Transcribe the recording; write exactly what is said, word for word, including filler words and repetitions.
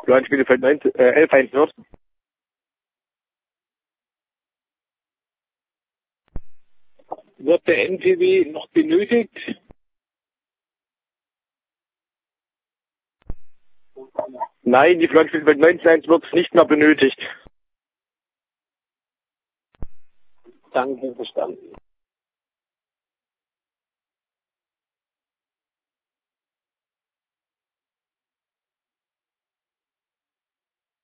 Florian Spielefeld neunzehn, äh, elf eins wird. Wird der N P W noch benötigt? Nein, die Florian Spielefeld neunzehn eins wird nicht mehr benötigt. Danke, verstanden.